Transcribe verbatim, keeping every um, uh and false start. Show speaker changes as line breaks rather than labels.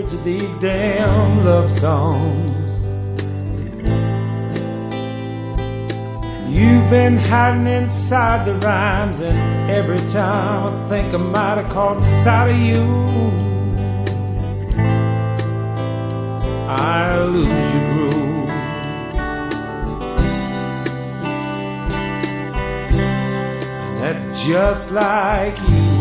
to these damn love songs. You've been hiding inside the rhymes, and every time I think I might have caught sight of you, I lose your groove. And that's just like you.